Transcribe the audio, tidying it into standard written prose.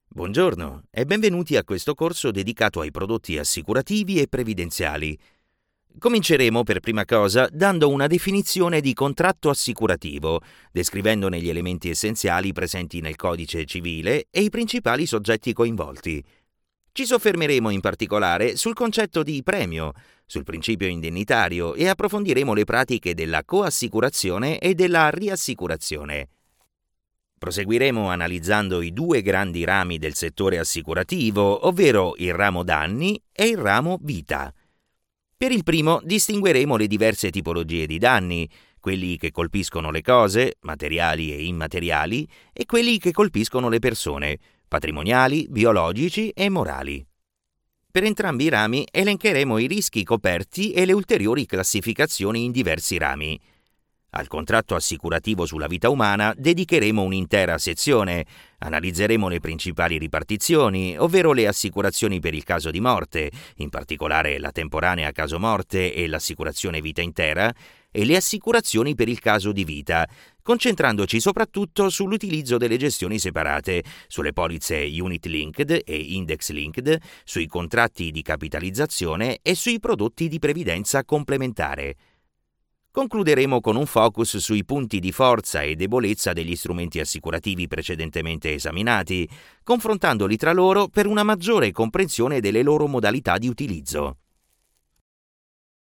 Buongiorno e benvenuti a questo corso dedicato ai prodotti assicurativi e previdenziali. Cominceremo per prima cosa dando una definizione di contratto assicurativo, descrivendone gli elementi essenziali presenti nel codice civile e i principali soggetti coinvolti. Ci soffermeremo in particolare sul concetto di premio, sul principio indennitario e approfondiremo le pratiche della coassicurazione e della riassicurazione. Proseguiremo analizzando i due grandi rami del settore assicurativo, ovvero il ramo danni e il ramo vita. Per il primo distingueremo le diverse tipologie di danni, quelli che colpiscono le cose, materiali e immateriali, e quelli che colpiscono le persone, patrimoniali, biologici e morali. Per entrambi i rami elencheremo i rischi coperti e le ulteriori classificazioni in diversi rami. Al contratto assicurativo sulla vita umana dedicheremo un'intera sezione. Analizzeremo le principali ripartizioni, ovvero le assicurazioni per il caso di morte, in particolare la temporanea caso morte e l'assicurazione vita intera, e le assicurazioni per il caso di vita, concentrandoci soprattutto sull'utilizzo delle gestioni separate, sulle polizze unit linked e index linked, sui contratti di capitalizzazione e sui prodotti di previdenza complementare. Concluderemo con un focus sui punti di forza e debolezza degli strumenti assicurativi precedentemente esaminati, confrontandoli tra loro per una maggiore comprensione delle loro modalità di utilizzo.